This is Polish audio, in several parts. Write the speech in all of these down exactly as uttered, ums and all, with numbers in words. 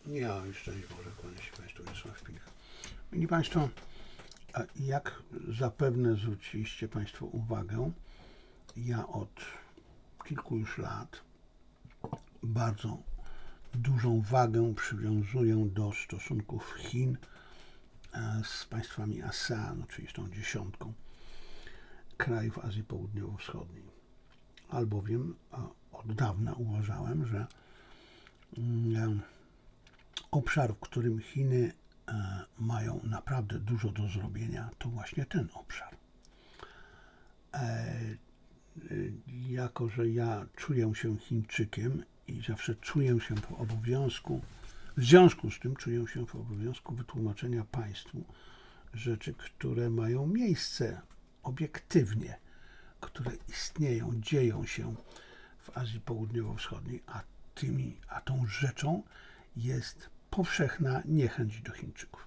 Ja już szczęść Boże, kłaniam się Państwu, Wiesław Pilch. Mili Państwo, jak zapewne zwróciliście Państwo uwagę, ja od kilku już lat bardzo dużą wagę przywiązuję do stosunków Chin z państwami ASEAN, czyli z tą dziesiątką krajów Azji Południowo-Wschodniej. Albowiem od dawna uważałem, że obszar, w którym Chiny mają naprawdę dużo do zrobienia, to właśnie ten obszar. Jako że ja czuję się Chińczykiem i zawsze czuję się w obowiązku, w związku z tym czuję się w obowiązku wytłumaczenia Państwu rzeczy, które mają miejsce obiektywnie, które istnieją, dzieją się w Azji Południowo-Wschodniej, a tymi, a tą rzeczą jest powszechna niechęć do Chińczyków.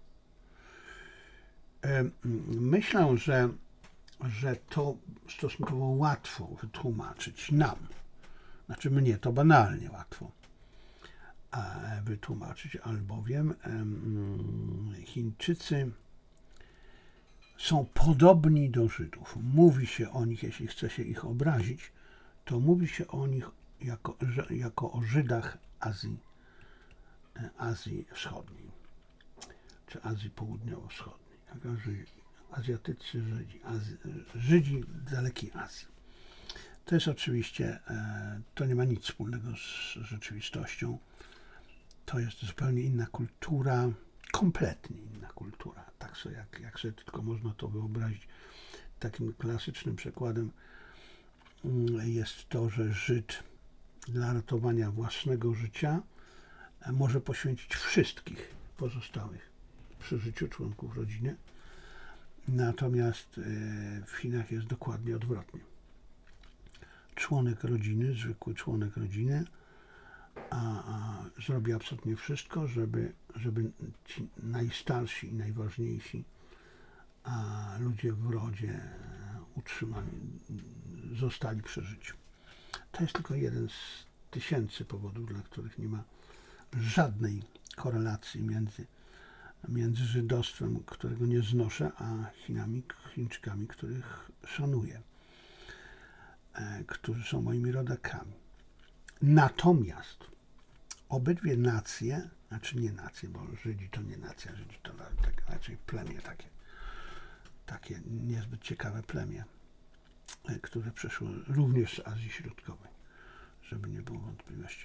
Myślę, że, że to stosunkowo łatwo wytłumaczyć nam, znaczy mnie to banalnie łatwo wytłumaczyć, albowiem Chińczycy są podobni do Żydów. Mówi się o nich, jeśli chce się ich obrazić, to mówi się o nich jako, jako o Żydach Azji, Azji Wschodniej, czy Azji Południowo-Wschodniej. Azjatycy Żydzi, Azji, Żydzi dalekiej Azji. To jest oczywiście, to nie ma nic wspólnego z rzeczywistością. To jest zupełnie inna kultura, kompletnie inna kultura. Tak sobie, jak, jak sobie tylko można to wyobrazić. Takim klasycznym przykładem jest to, że Żyd dla ratowania własnego życia może poświęcić wszystkich pozostałych przy życiu członków rodziny. Natomiast w Chinach jest dokładnie odwrotnie. Członek rodziny, zwykły członek rodziny a, a zrobi absolutnie wszystko, żeby, żeby ci najstarsi i najważniejsi a ludzie w rodzie utrzymani, zostali przy życiu. To jest tylko jeden z tysięcy powodów, dla których nie ma żadnej korelacji między, między żydostwem, którego nie znoszę, a Chinami, Chińczykami, których szanuję, którzy są moimi rodakami. Natomiast obydwie nacje, znaczy nie nacje, bo Żydzi to nie nacja, Żydzi to tak, raczej plemię takie, takie niezbyt ciekawe plemię, które przeszło również z Azji Środkowej, żeby nie było wątpliwości.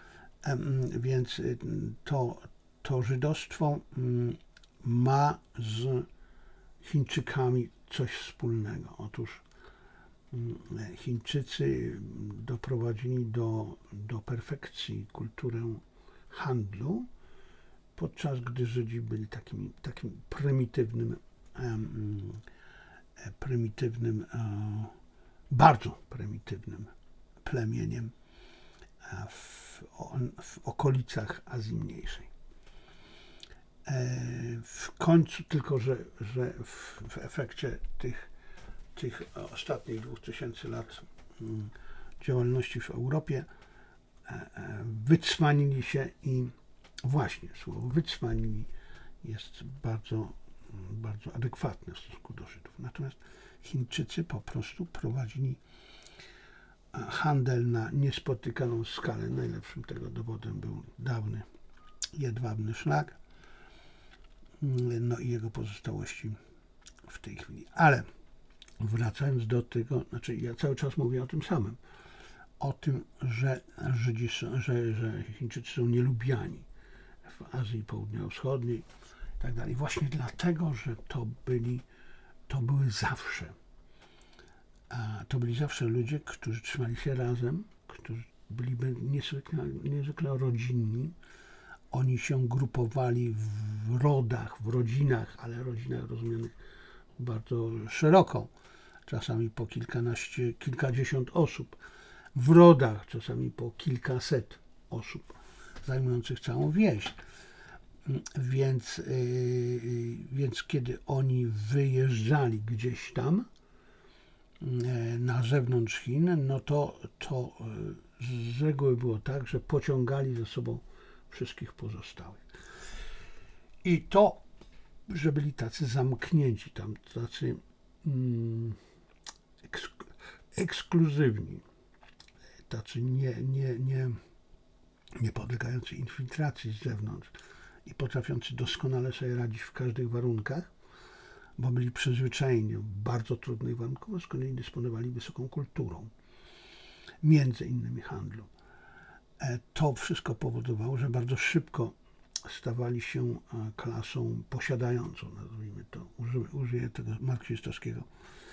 Więc to, to żydostwo ma z Chińczykami coś wspólnego. Otóż Chińczycy doprowadzili do, do perfekcji kulturę handlu, podczas gdy Żydzi byli takim, takim prymitywnym, um, prymitywnym, um, bardzo prymitywnym plemieniem w, w okolicach Azji Mniejszej. W końcu, tylko że, że w, w efekcie tych, tych ostatnich dwóch tysięcy lat działalności w Europie wycwanili się i właśnie słowo wycwanili jest bardzo, bardzo adekwatne w stosunku do Żydów. Natomiast Chińczycy po prostu prowadzili handel na niespotykaną skalę. Najlepszym tego dowodem był dawny jedwabny szlak, no i jego pozostałości w tej chwili. Ale wracając do tego, znaczy ja cały czas mówię o tym samym, o tym, że Żydzi są, że, że Chińczycy są nielubiani w Azji Południowo-Wschodniej i tak dalej. Właśnie dlatego, że to byli, to były zawsze A to byli zawsze ludzie, którzy trzymali się razem, którzy byli niezwykle, niezwykle rodzinni. Oni się grupowali w rodach, w rodzinach, ale rodzinach rozumianych bardzo szeroko, czasami po kilkanaście, kilkadziesiąt osób, w rodach czasami po kilkaset osób, zajmujących całą wieś. Więc, yy, więc kiedy oni wyjeżdżali gdzieś tam, na zewnątrz Chin, no to, to z reguły było tak, że pociągali ze sobą wszystkich pozostałych. I to, że byli tacy zamknięci tam, tacy mm, eksk- ekskluzywni, tacy nie, nie, nie, nie podlegający infiltracji z zewnątrz i potrafiący doskonale sobie radzić w każdych warunkach, bo byli przyzwyczajeni do bardzo trudnych warunków, z kolei dysponowali wysoką kulturą, między innymi handlu. To wszystko powodowało, że bardzo szybko stawali się klasą posiadającą, nazwijmy to, użyję tego marksistowskiego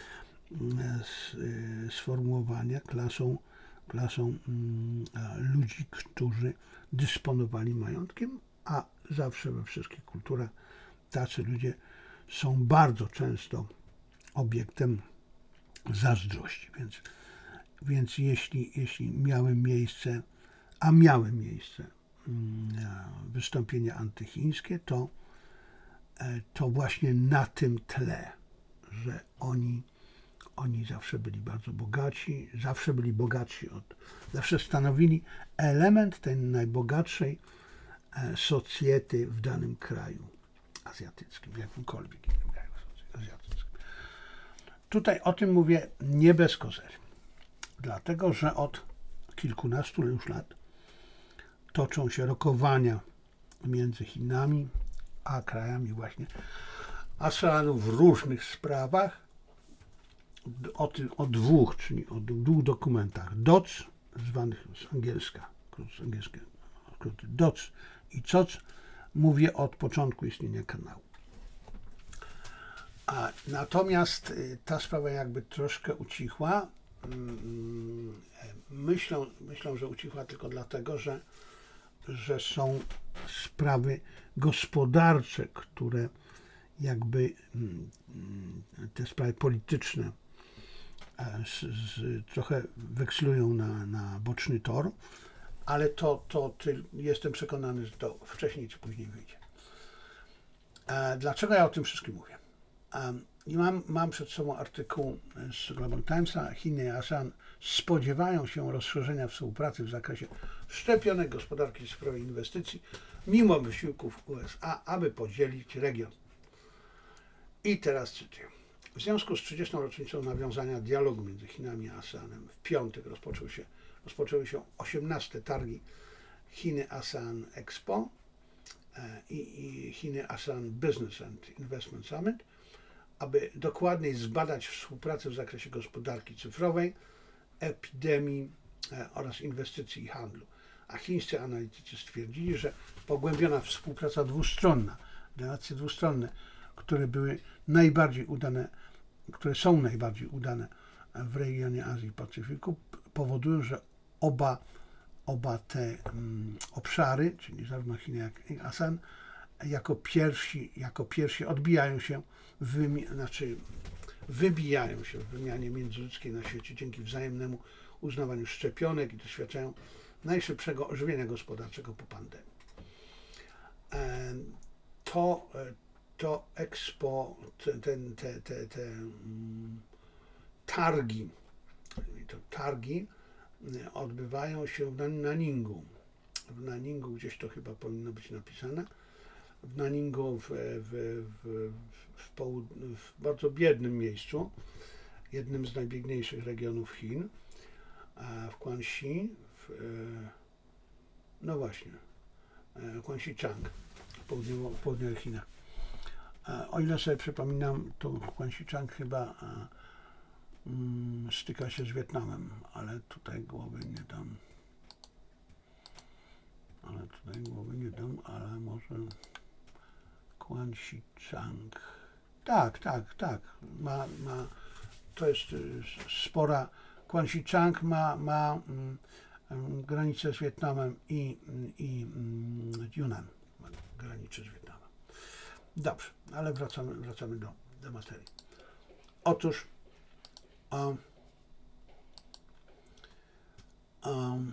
sformułowania, klasą, klasą ludzi, którzy dysponowali majątkiem, a zawsze we wszystkich kulturach tacy ludzie są bardzo często obiektem zazdrości. Więc, więc jeśli, jeśli miały miejsce, a miały miejsce wystąpienia antychińskie, to, to właśnie na tym tle, że oni, oni zawsze byli bardzo bogaci, zawsze byli bogatsi od, zawsze stanowili element tej najbogatszej socjety w danym kraju azjatyckim, w jakimkolwiek innym kraju azjatyckim. Tutaj o tym mówię nie bez kozery, dlatego że od kilkunastu już lat toczą się rokowania między Chinami a krajami właśnie ASEANu w różnych sprawach o, tym, o dwóch, czyli o dwóch dokumentach D O C, zwanych z angielska, z angielskiego, D O C i C O C. Mówię od początku istnienia kanału. A, natomiast ta sprawa jakby troszkę ucichła. Myślę, myślę, że ucichła tylko dlatego, że, że są sprawy gospodarcze, które jakby te sprawy polityczne z, z, trochę wekslują na, na boczny tor, ale to, to ty, jestem przekonany, że to wcześniej czy później wyjdzie. E, dlaczego ja o tym wszystkim mówię? E, i mam, mam przed sobą artykuł z Global Timesa. Chiny i ASEAN spodziewają się rozszerzenia współpracy w zakresie szczepionek, gospodarki cyfrowej, inwestycji, mimo wysiłków U S A, aby podzielić region. I teraz cytuję. W związku z trzydziestą rocznicą nawiązania dialogu między Chinami a ASEANem w piątek rozpoczął się Rozpoczęły się osiemnaste targi Chiny ASEAN Expo i, i Chiny ASEAN Business and Investment Summit, aby dokładniej zbadać współpracę w zakresie gospodarki cyfrowej, epidemii oraz inwestycji i handlu. A chińscy analitycy stwierdzili, że pogłębiona współpraca dwustronna, relacje dwustronne, które były najbardziej udane, które są najbardziej udane w regionie Azji i Pacyfiku, powodują, że oba, oba te um, obszary, czyli zarówno Chiny, jak i ASEAN, jako pierwsi, jako pierwsi odbijają się, wymi- znaczy wybijają się w wymianie międzyludzkiej na świecie dzięki wzajemnemu uznawaniu szczepionek i doświadczają najszybszego ożywienia gospodarczego po pandemii. E, to, to Expo, te, te, te, te, te um, targi, to targi odbywają się w Nanningu. W Nanningu, gdzieś to chyba powinno być napisane, w Nanningu w, w, w, w, połud- w bardzo biednym miejscu, jednym z najbiedniejszych regionów Chin, w Guangxi, w, no właśnie, Guangxichang, w południowo, południowych Chinach. O ile sobie przypominam, to Guangxichang chyba styka się z Wietnamem, ale tutaj głowy nie dam. Ale tutaj głowy nie dam, ale może Guangxichang. Tak, tak, tak. Ma, ma, to jest spora. Guangxichang ma, ma um, granicę z Wietnamem i, i um, Yunnan ma granicę z Wietnamem. Dobrze, ale wracamy, wracamy do, do materii. Otóż Um, um,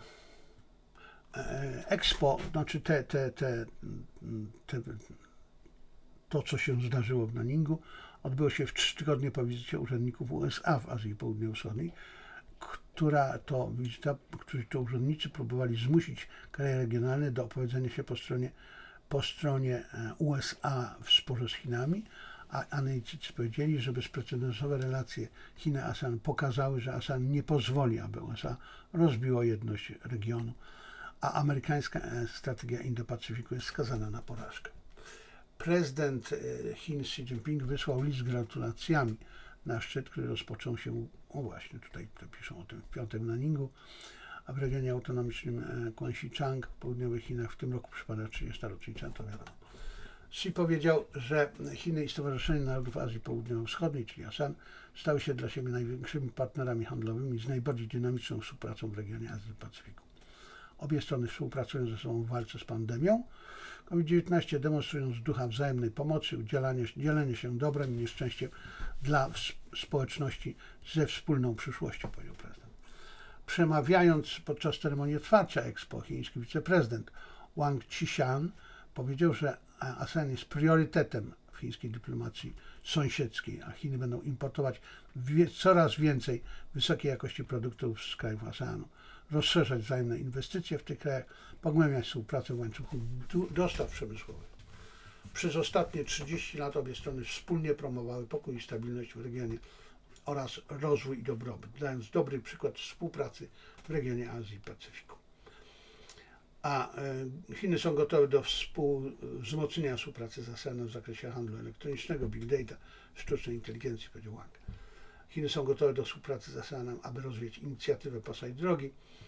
Expo, znaczy te, te, te, te, to, co się zdarzyło w Nanningu, odbyło się w trzy tygodnie po wizycie urzędników U S A w Azji Południowo-Wschodniej, która to wizyta, którzy to urzędnicy próbowali zmusić kraje regionalne do opowiedzenia się po stronie, po stronie U S A w sporze z Chinami, a analitycy powiedzieli, że bezprecedensowe relacje Chiny-ASEAN pokazały, że ASEAN nie pozwoli, aby U S A rozbiło jedność regionu, a amerykańska strategia Indo-Pacyfiku jest skazana na porażkę. Prezydent Chin Xi Jinping wysłał list z gratulacjami na szczyt, który rozpoczął się, o właśnie tutaj piszą o tym, w piątek w Naningu, a w regionie autonomicznym Guangxi-Chang w południowych Chinach w tym roku przypada trzydziesta rocznica, to wiadomo. Xi powiedział, że Chiny i Stowarzyszenie Narodów Azji Południowo-Wschodniej, czyli ASEAN, stały się dla siebie największymi partnerami handlowymi z najbardziej dynamiczną współpracą w regionie Azji i Pacyfiku. Obie strony współpracują ze sobą w walce z pandemią COVID dziewiętnaście, demonstrując ducha wzajemnej pomocy, udzielanie, dzielenie się dobrem i nieszczęściem dla społeczności ze wspólną przyszłością, powiedział prezydent. Przemawiając podczas ceremonii otwarcia Expo, chiński wiceprezydent Wang Qishan powiedział, że ASEAN jest priorytetem w chińskiej dyplomacji sąsiedzkiej, a Chiny będą importować wie, coraz więcej wysokiej jakości produktów z krajów ASEANu, rozszerzać wzajemne inwestycje w tych krajach, pogłębiać współpracę w łańcuchu dostaw przemysłowych. Przez ostatnie trzydzieści lat obie strony wspólnie promowały pokój i stabilność w regionie oraz rozwój i dobrobyt, dając dobry przykład współpracy w regionie Azji i Pacyfiku. A Chiny są gotowe do wzmocnienia współpracy z ASEANem w zakresie handlu elektronicznego, big data, sztucznej inteligencji, powiedział Wang. Chiny są gotowe do współpracy z ASEANem, aby rozwijać inicjatywę Pasa i Drogi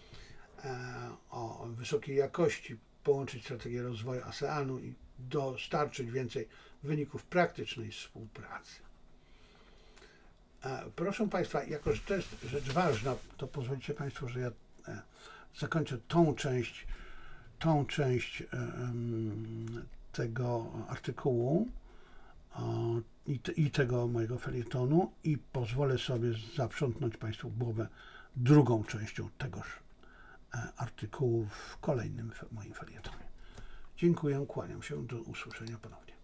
o wysokiej jakości, połączyć strategię rozwoju ASEANu i dostarczyć więcej wyników praktycznej współpracy. Proszę Państwa, jako że to jest rzecz ważna, to pozwolicie Państwo, że ja zakończę tą część, tą część tego artykułu i, te, i tego mojego felietonu i pozwolę sobie zaprzątnąć Państwu głowę drugą częścią tegoż artykułu w kolejnym moim felietonie. Dziękuję, kłaniam się, do usłyszenia ponownie.